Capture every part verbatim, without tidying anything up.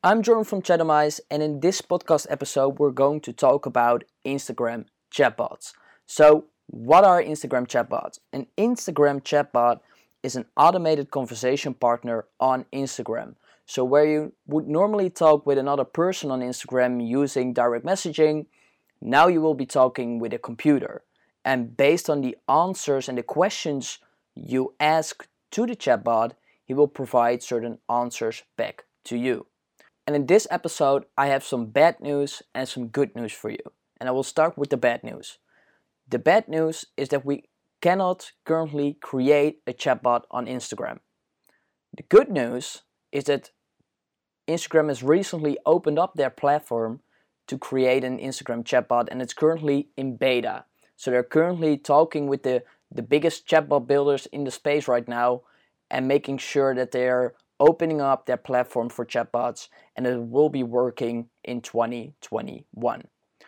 I'm Jordan from Chatomize, and in this podcast episode we're going to talk about Instagram chatbots. So what are Instagram chatbots? An Instagram chatbot is an automated conversation partner on Instagram. So where you would normally talk with another person on Instagram using direct messaging, now you will be talking with a computer. And based on the answers and the questions you ask to the chatbot, he will provide certain answers back to you. And in this episode, I have some bad news and some good news for you. And I will start with the bad news. The bad news is that we cannot currently create a chatbot on Instagram. The good news is that Instagram has recently opened up their platform to create an Instagram chatbot, and it's currently in beta. So they're currently talking with the, the biggest chatbot builders in the space right now and making sure that they're opening up their platform for chatbots, and it will be working in twenty twenty-one.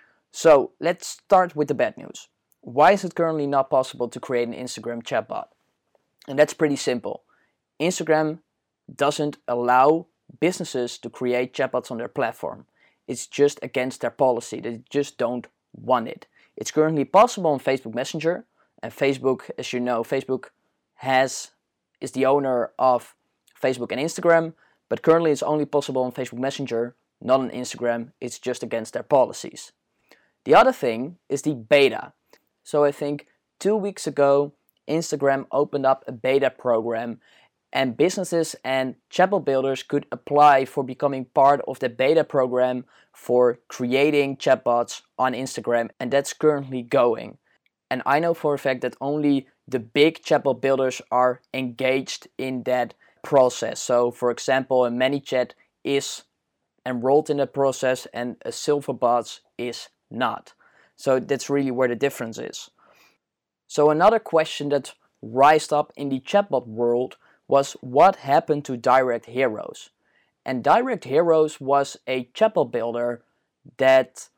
So let's start with the bad news. Why is it currently not possible to create an Instagram chatbot? And that's pretty simple. Instagram doesn't allow businesses to create chatbots on their platform. It's just against their policy. They just don't want it. It's currently possible on Facebook Messenger, and Facebook, as you know, Facebook has is the owner of Facebook and Instagram, but currently it's only possible on Facebook Messenger, not on Instagram. It's just against their policies. The other thing is the beta. So I think two weeks ago, Instagram opened up a beta program, and businesses and chatbot builders could apply for becoming part of the beta program for creating chatbots on Instagram, and that's currently going. And I know for a fact that only the big chatbot builders are engaged in that process. So for example, a ManyChat is enrolled in the process and a Silverbots is not. So that's really where the difference is. So another question that rised up in the chatbot world was what happened to Direct Heroes. And Direct Heroes was a chatbot builder that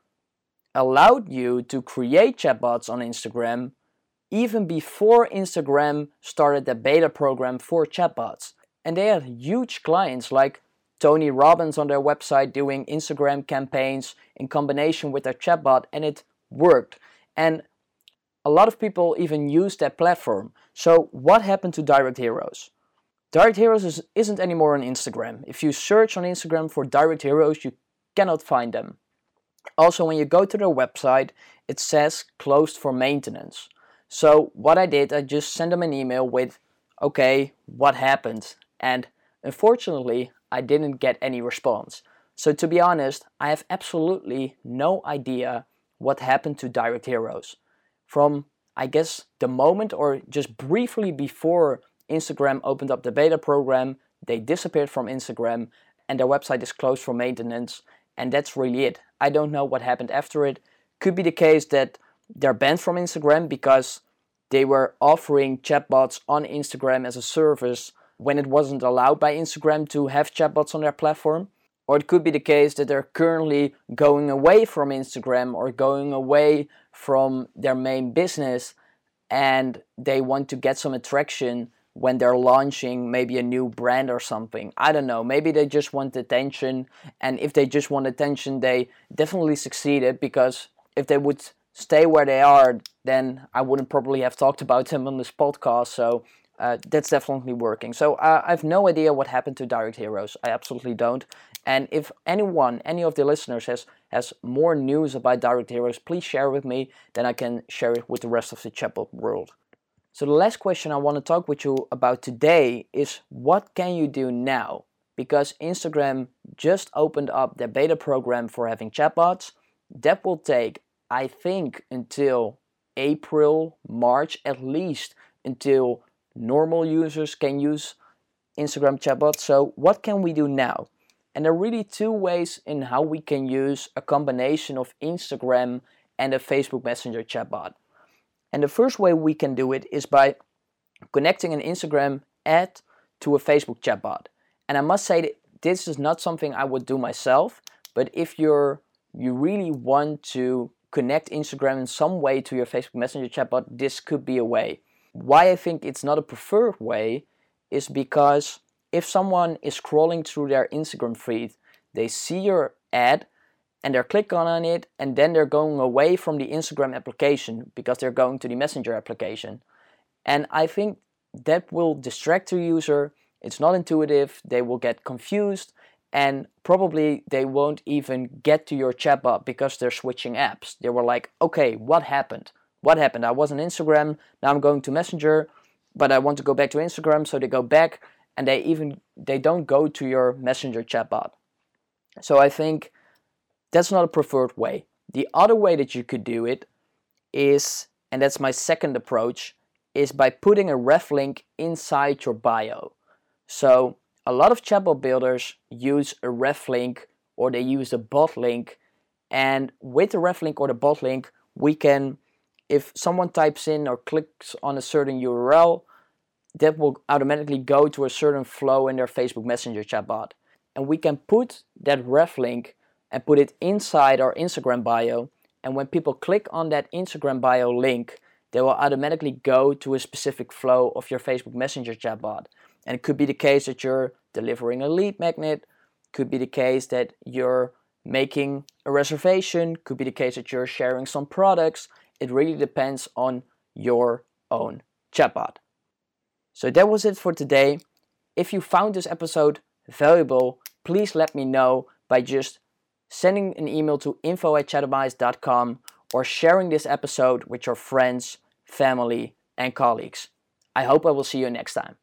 allowed you to create chatbots on Instagram even before Instagram started the beta program for chatbots. And they had huge clients like Tony Robbins on their website doing Instagram campaigns in combination with their chatbot, and it worked. And a lot of people even used that platform. So what happened to Direct Heroes? Direct Heroes is, isn't anymore on Instagram. If you search on Instagram for Direct Heroes, you cannot find them. Also, when you go to their website, it says closed for maintenance. So what I did, I just sent them an email with, okay, what happened? And unfortunately, I didn't get any response. So to be honest, I have absolutely no idea what happened to Direct Heroes. From, I guess, the moment or just briefly before Instagram opened up the beta program, they disappeared from Instagram and their website is closed for maintenance. And that's really it. I don't know what happened after it. Could be the case that they're banned from Instagram because they were offering chatbots on Instagram as a service when it wasn't allowed by Instagram to have chatbots on their platform. Or it could be the case that they're currently going away from Instagram or going away from their main business and they want to get some attraction when they're launching maybe a new brand or something. I don't know, maybe they just want attention, and if they just want attention, they definitely succeeded, because if they would stay where they are, then I wouldn't probably have talked about them on this podcast. So Uh, that's definitely working. So uh, I have no idea what happened to Direct Heroes. I absolutely don't. And if anyone, any of the listeners has, has more news about Direct Heroes, please share with me. Then I can share it with the rest of the chatbot world. So the last question I want to talk with you about today is, what can you do now? Because Instagram just opened up their beta program for having chatbots. That will take, I think, until April, March, at least until normal users can use Instagram chatbots. So what can we do now? And there are really two ways in how we can use a combination of Instagram and a Facebook Messenger chatbot. And the first way we can do it is by connecting an Instagram ad to a Facebook chatbot. And I must say that this is not something I would do myself, but if you're you really want to connect Instagram in some way to your Facebook Messenger chatbot, this could be a way. Why I think it's not a preferred way is because if someone is scrolling through their Instagram feed, they see your ad and they're clicking on it, and then they're going away from the Instagram application because they're going to the Messenger application. And I think that will distract the user. It's not intuitive, they will get confused, and probably they won't even get to your chatbot because they're switching apps. They were like, okay, what happened? What happened? I was on Instagram, now I'm going to Messenger, but I want to go back to Instagram, so they go back and they even they don't go to your Messenger chatbot. So I think that's not a preferred way. The other way that you could do it is, and that's my second approach, is by putting a ref link inside your bio. So a lot of chatbot builders use a ref link or they use a bot link, and with the ref link or the bot link, we can, if someone types in or clicks on a certain U R L, that will automatically go to a certain flow in their Facebook Messenger chatbot. And we can put that ref link and put it inside our Instagram bio, and when people click on that Instagram bio link, they will automatically go to a specific flow of your Facebook Messenger chatbot. And it could be the case that you're delivering a lead magnet, could be the case that you're making a reservation, could be the case that you're sharing some products. It really depends on your own chatbot. So that was it for today. If you found this episode valuable, please let me know by just sending an email to info at chatomize dot com or sharing this episode with your friends, family, and colleagues. I hope I will see you next time.